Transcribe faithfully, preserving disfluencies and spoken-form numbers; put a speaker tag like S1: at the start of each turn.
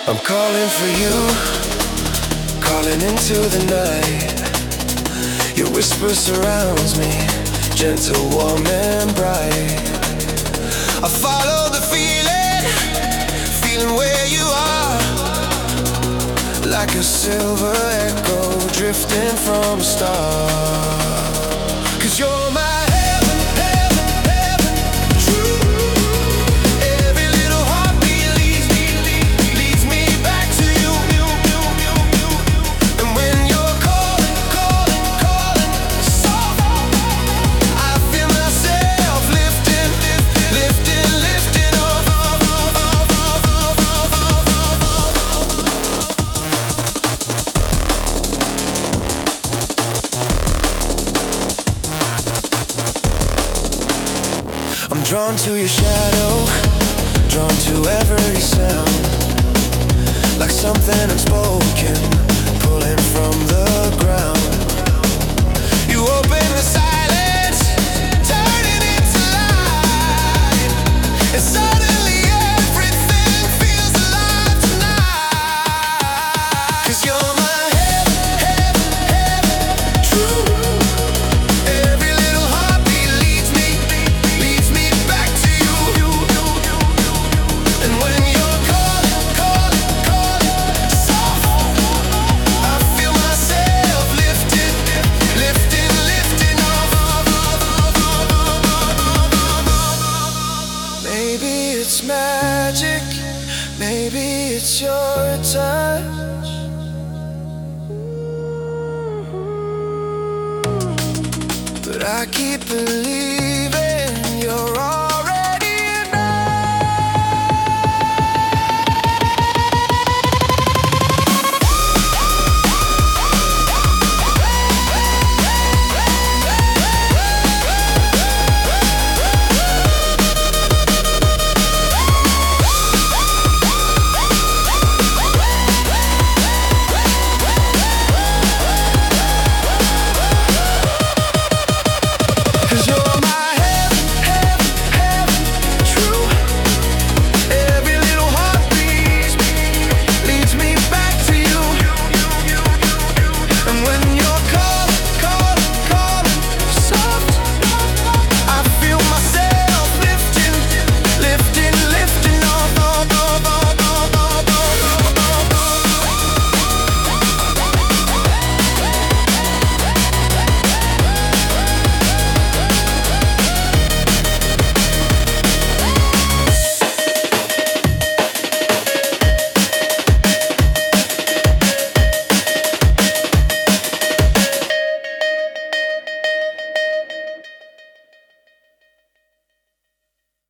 S1: I'm calling for you, calling into the night. Your whisper surrounds me, gentle, warm and bright. I follow the feeling, feeling where you are, like a silver echo drifting from a star. 'Cause you're my heaven, heaven, heaven, true. Every little heartbeat leads me, leads me back to you. And when you're calling, calling, calling soft, I feel myself lifting, lifting, lifting off. I'm drawn to your shadow, drawn to every sound, like something unspoken, pulling from the ground. You open the silence, turning it to light, and suddenly everything feels alive tonight. 'Cause you're my heaven, heaven, heaven, true. Every little heartbeat leads me, leads me back to you. And when you're calling, calling, calling soft, I feel myself lifting, lifting, lifting off. Maybe it's magic, maybe it's your touch, but I keep believing